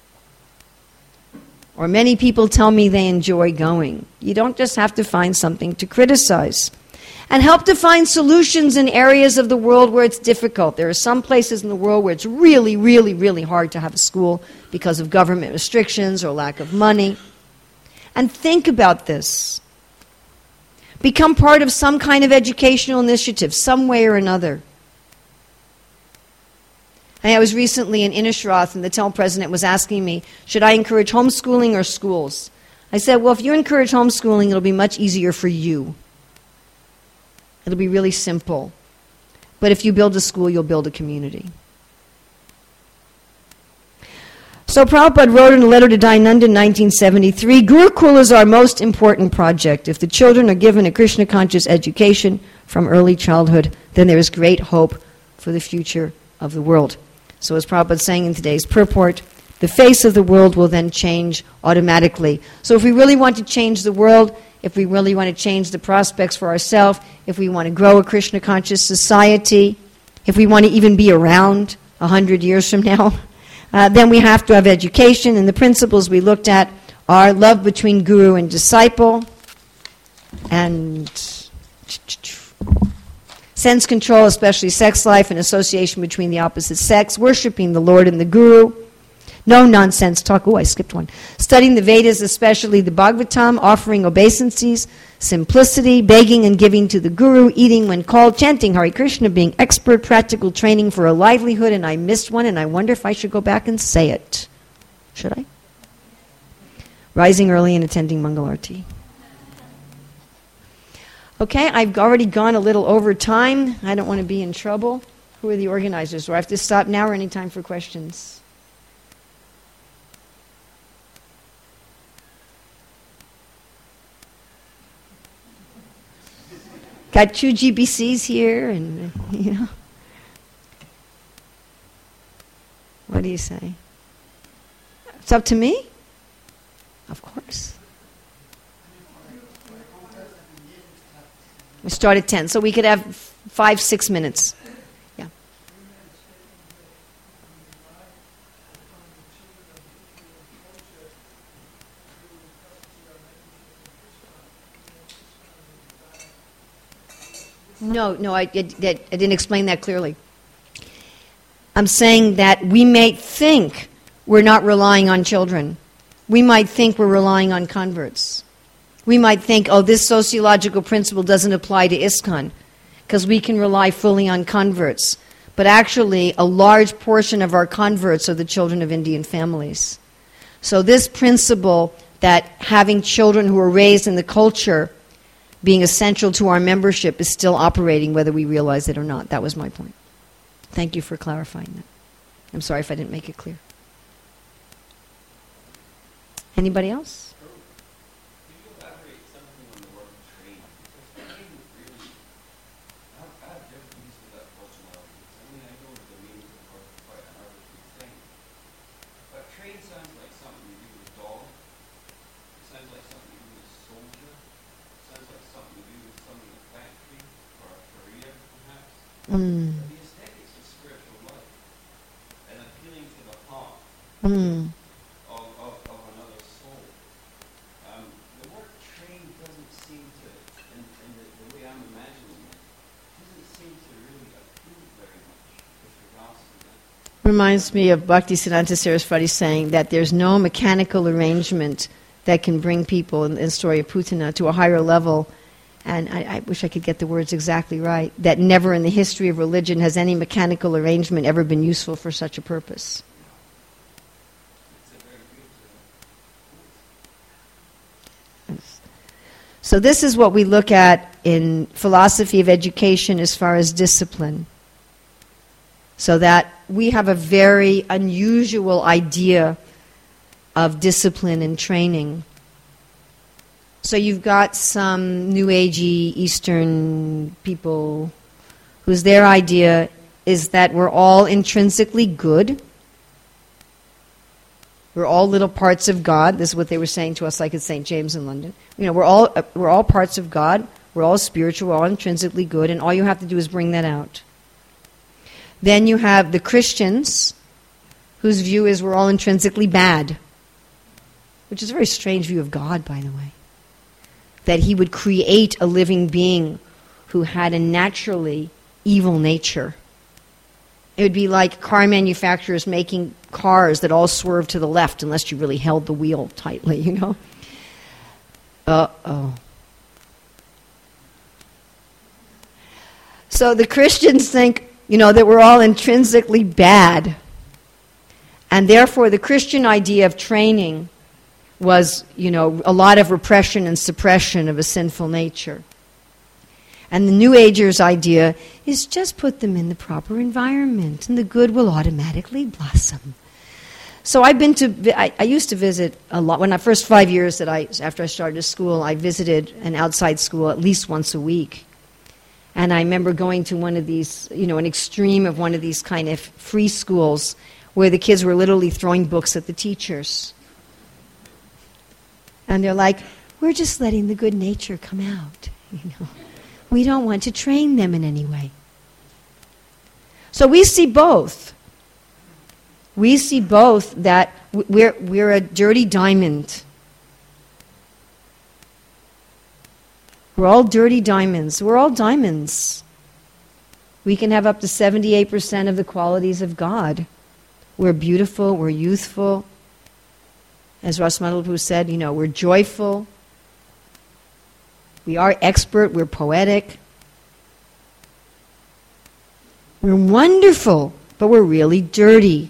Or many people tell me they enjoy going. You don't just have to find something to criticize. And help to find solutions in areas of the world where it's difficult. There are some places in the world where it's really, really, really hard to have a school because of government restrictions or lack of money. And think about this. Become part of some kind of educational initiative, some way or another. I was recently in Innisroth, and the town president was asking me, should I encourage homeschooling or schools? I said, well, if you encourage homeschooling, it'll be much easier for you. It'll be really simple. But if you build a school, you'll build a community. So Prabhupada wrote in a letter to Dayananda in nineteen seventy-three, Gurukul is our most important project. If the children are given a Krishna-conscious education from early childhood, then there is great hope for the future of the world. So as Prabhupada is saying in today's purport, the face of the world will then change automatically. So if we really want to change the world, if we really want to change the prospects for ourselves, if we want to grow a Krishna-conscious society, if we want to even be around a hundred years from now, uh, then we have to have education. And the principles we looked at are love between guru and disciple, and sense control, especially sex life and association between the opposite sex, worshiping the Lord and the Guru, no nonsense talk, oh I skipped one, studying the Vedas, especially the Bhagavatam, offering obeisances, simplicity, begging and giving to the Guru, eating when called, chanting Hare Krishna, being expert, practical training for a livelihood, and I missed one and I wonder if I should go back and say it. Should I? Rising early and attending Mangalarti. Okay, I've already gone a little over time. I don't want to be in trouble. Who are the organizers? Do I have to stop now or any time for questions? Got two G B Cs here, and, you know. What do you say? It's up to me? Of course. We start at ten, so we could have five, six minutes. Yeah. No, no, I, I, I didn't explain that clearly. I'm saying that we may think we're not relying on children. We might think we're relying on converts. We might think, oh, this sociological principle doesn't apply to ISKCON because we can rely fully on converts. But actually, a large portion of our converts are the children of Indian families. So this principle that having children who are raised in the culture being essential to our membership is still operating whether we realize it or not. That was my point. Thank you for clarifying that. I'm sorry if I didn't make it clear. Anybody else? Mm. The aesthetics of spiritual life and appealing to the heart mm. of, of, of another soul. Um, the word train doesn't seem to, in, in the, the way I'm imagining it, doesn't seem to really appeal very much with regard Reminds me of Bhaktisiddhanta Saraswati saying that there's no mechanical arrangement that can bring people, in the story of Putana, to a higher level. And I, I wish I could get the words exactly right, that never in the history of religion has any mechanical arrangement ever been useful for such a purpose. So this is what we look at in philosophy of education as far as discipline. So that we have a very unusual idea of discipline and training. So you've got some New Agey Eastern people whose their idea is that we're all intrinsically good. We're all little parts of God. This is what they were saying to us, like at Saint James in London. You know, we're all uh, we're all parts of God. We're all spiritual. We're all intrinsically good, and all you have to do is bring that out. Then you have the Christians, whose view is we're all intrinsically bad, which is a very strange view of God, by the way. That He would create a living being who had a naturally evil nature. It would be like car manufacturers making cars that all swerve to the left unless you really held the wheel tightly, you know? Uh-oh. So the Christians think, you know, that we're all intrinsically bad. And therefore the Christian idea of training was, you know, a lot of repression and suppression of a sinful nature. And the New Agers' idea is just put them in the proper environment and the good will automatically blossom. So I've been to, I, I used to visit a lot, when I first five years that I, after I started school, I visited an outside school at least once a week. And I remember going to one of these, you know, an extreme of one of these kind of free schools where the kids were literally throwing books at the teachers. And they're like, we're just letting the good nature come out, you know. We don't want to train them in any way. So we see both. We see both that we're, we're a dirty diamond. We're all dirty diamonds. We're all diamonds. We can have up to seventy-eight percent of the qualities of God. We're beautiful, we're youthful. As Rasmadal Prabhu said, you know, we're joyful. We are expert, we're poetic. We're wonderful, but we're really dirty.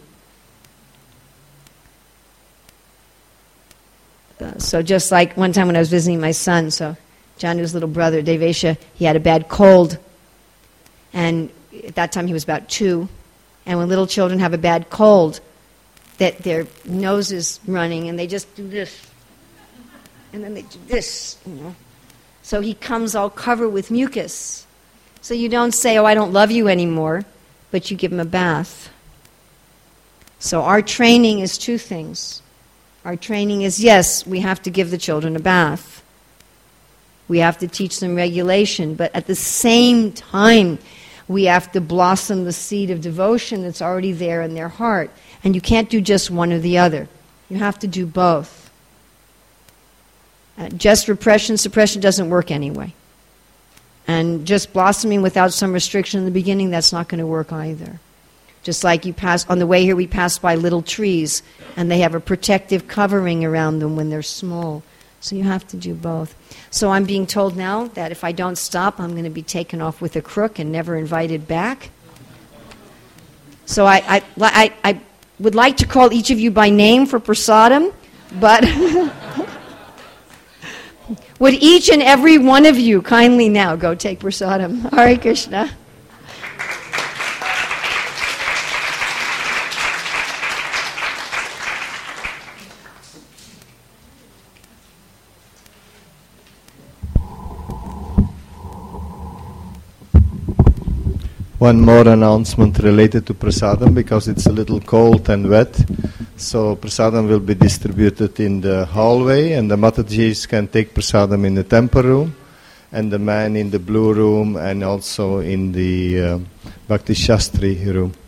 Uh, so just like one time when I was visiting my son, so Janu's little brother, Devesha, he had a bad cold. And at that time he was about two. And when little children have a bad cold, that their nose is running and they just do this. And then they do this, you know. So he comes all covered with mucus. So you don't say, oh, I don't love you anymore, but you give him a bath. So our training is two things. Our training is, yes, we have to give the children a bath. We have to teach them regulation, but at the same time, we have to blossom the seed of devotion that's already there in their heart. And you can't do just one or the other. You have to do both. Uh, just repression, suppression doesn't work anyway. And just blossoming without some restriction in the beginning, that's not going to work either. Just like you pass, on the way here we pass by little trees, and they have a protective covering around them when they're small. So you have to do both. So I'm being told now that if I don't stop, I'm going to be taken off with a crook and never invited back. So I, I, I, I would like to call each of you by name for prasadam, but would each and every one of you kindly now go take prasadam? Hare Krishna. One more announcement related to prasadam, because it's a little cold and wet. So prasadam will be distributed in the hallway, and the Matajis can take prasadam in the temple room, and the man in the blue room, and also in the uh, Bhakti Shastri room.